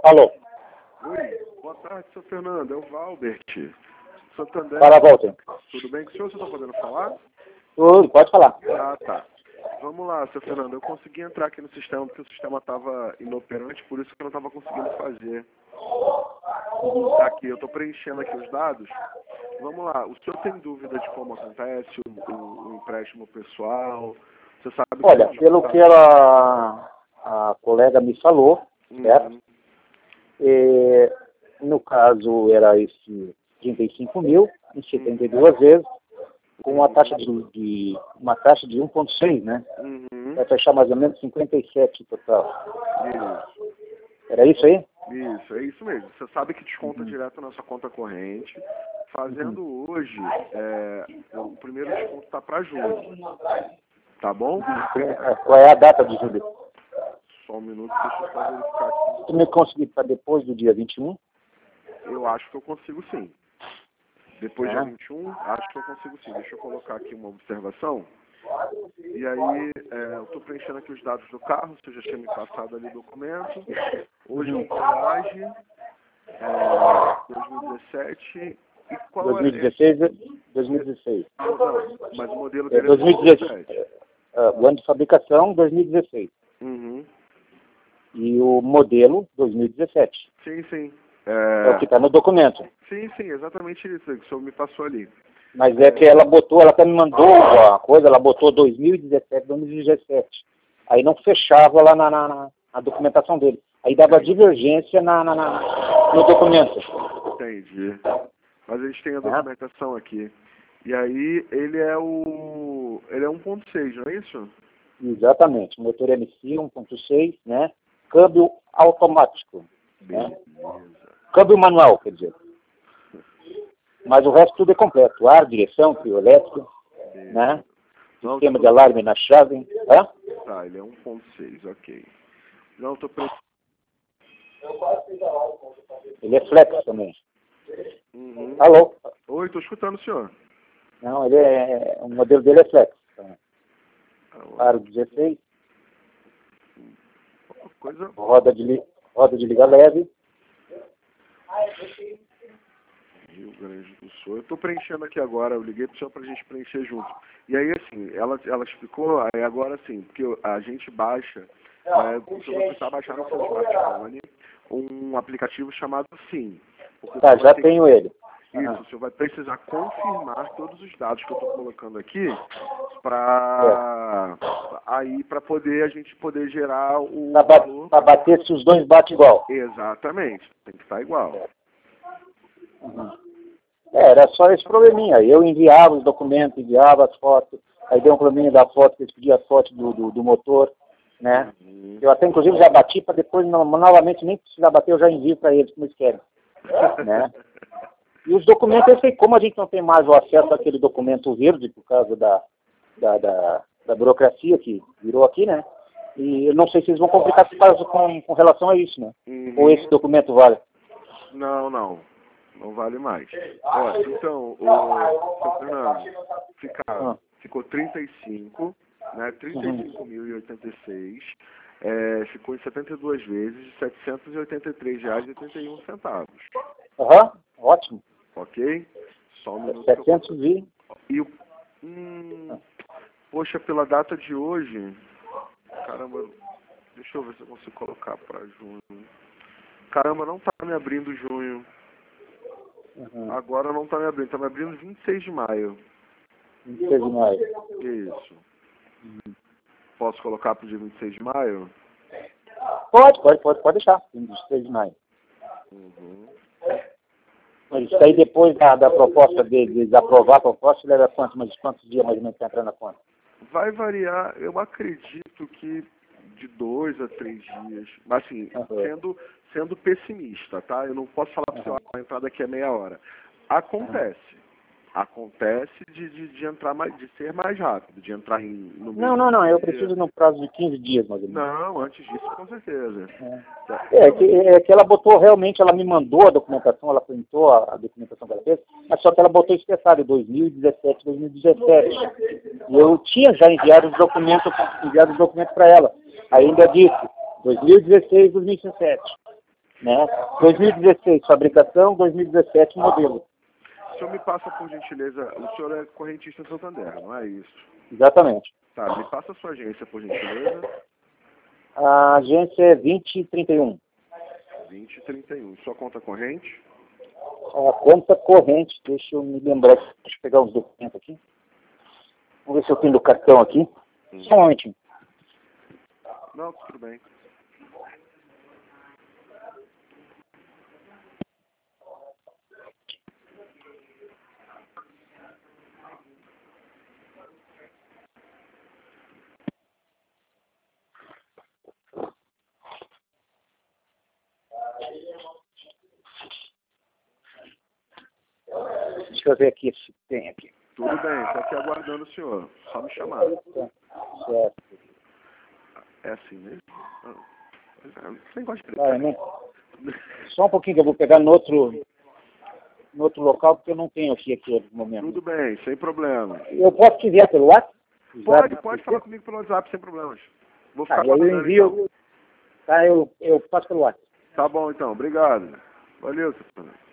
Alô? Oi, boa tarde, seu Fernando. É o Valbert. Santander. Para, Walter. Tudo bem com o senhor? Você está podendo falar? Tudo, pode falar. Ah, tá. Vamos lá, seu Fernando. Eu consegui entrar aqui no sistema porque o sistema estava inoperante, por isso que eu não estava conseguindo fazer. Aqui, eu estou preenchendo aqui os dados. Vamos lá. O senhor tem dúvida de como acontece o empréstimo pessoal? Você sabe Olha, pelo que a colega me falou, certo? No caso, era esse 35 mil em 72 vezes, com uma taxa de 1,6, né? Vai fechar mais ou menos 57 total. Isso. Era isso aí? Isso, é isso mesmo. Você sabe que desconta direto na sua conta corrente. Fazendo hoje, o primeiro desconto está para julho. Tá bom? Qual é a data de julho? Só um minuto, deixa eu só verificar aqui. Se tu me conseguir para depois do dia 21? Eu acho que eu consigo sim. Depois do dia 21, acho que eu consigo sim. Deixa eu colocar aqui uma observação. E aí, eu estou preenchendo aqui os dados do carro, você já tinha me passado ali o documento. Hoje em viagem, 2017. E qual 2016, 2016. Não, mas o modelo É dele é 2016. O ano de fabricação, 2016. Uhum. E o modelo, 2017. Sim, sim. É o que está no documento. Sim, exatamente isso que o senhor me passou ali. Mas é que ela até me mandou a coisa, ela botou 2017, 2017. Aí não fechava lá na documentação dele. Aí dava divergência no documento. Entendi. Mas eles têm a documentação aqui. E aí ele é 1.6, não é isso? Exatamente. Motor MC 1.6, né? Câmbio automático. Né? Câmbio manual, quer dizer. Mas o resto tudo é completo. Ar, direção, fio elétrico, né? Sistema de alarme na chave. Tá, ele é 1.6, ok. Não, tô precisando. Ele é flex também. Alô? Oi, tô escutando o senhor. Não, o modelo dele é flex. Aro 16. Roda de liga leve. Rio Grande do Sul. Eu estou preenchendo aqui agora, eu liguei para o senhor para a gente preencher junto. E aí, assim, ela explicou, aí agora sim, porque a gente baixa, o senhor vai precisar baixar no seu smartphone um aplicativo chamado SIM. Tá, já tenho ele. Isso, o senhor vai precisar confirmar todos os dados que eu estou colocando aqui para poder a gente poder gerar o valor. Para bater se os dois batem igual. Exatamente, tem que estar igual. Era só esse probleminha. Eu enviava os documentos, enviava as fotos, aí deu um probleminha da foto, que eles pediam a foto do motor, né? Eu até inclusive já bati para depois novamente nem precisar bater, eu já envio para eles como eles querem. Né? E os documentos, eu sei como a gente não tem mais o acesso àquele documento verde por causa da burocracia que virou aqui, né? E eu não sei se eles vão complicar esse caso com relação a isso, né? Ou esse documento vale? Não vale mais. Olha, então, o Fernando, ficou 35, né? 35.086, ficou em 72 vezes, R$ 783,81. Ótimo. Ok? Só um minuto. 700 poxa, pela data de hoje, caramba, deixa eu ver se eu consigo colocar para junho. Caramba, não tá me abrindo junho. Agora não tá me abrindo, tá me abrindo 26 de maio. 26 de maio. Isso. Posso colocar pro dia 26 de maio? Pode deixar. 26 de maio. Mas isso aí depois da proposta deles aprovar a proposta, leva quantos dias mais ou menos para entrar na conta? Vai variar, eu acredito que de 2 a 3 dias. Mas assim, sendo pessimista, tá? Eu não posso falar para você, a entrada aqui é meia hora. Acontece de entrar mais, de ser mais rápido, de entrar no mesmo Não, eu dia. preciso no prazo de 15 dias, mais ou menos. Não, antes disso, com certeza. É que ela botou realmente, ela me mandou a documentação, ela printou a documentação que ela fez, mas só que ela botou especificado 2017, 2017. E eu tinha já enviado os documentos para ela. Ainda disse 2016, 2017. né? 2016 fabricação, 2017 modelo. O senhor me passa, por gentileza, o senhor é correntista Santander, não é isso? Exatamente. Tá, me passa a sua agência, por gentileza. A agência é 2031. 2031. Sua conta corrente? A conta corrente, deixa eu me lembrar, deixa eu pegar uns documentos aqui. Vamos ver se eu tenho do cartão aqui. Só um momentinho. Não, tudo bem. Deixa eu ver aqui se tem aqui. Tudo bem, estou aqui aguardando o senhor. Só me chamar. Certo. É assim mesmo? Sem gosto de Vai, né? Só um pouquinho que eu vou pegar no outro local, porque eu não tenho aqui no momento. Tudo bem, sem problema. Eu posso te enviar pelo WhatsApp? Pode falar comigo pelo WhatsApp, sem problemas. Vou ficar Tá, eu aguardando, envio. então. Tá, eu passo pelo WhatsApp. Tá bom, então. Obrigado. Valeu, seu Fernando.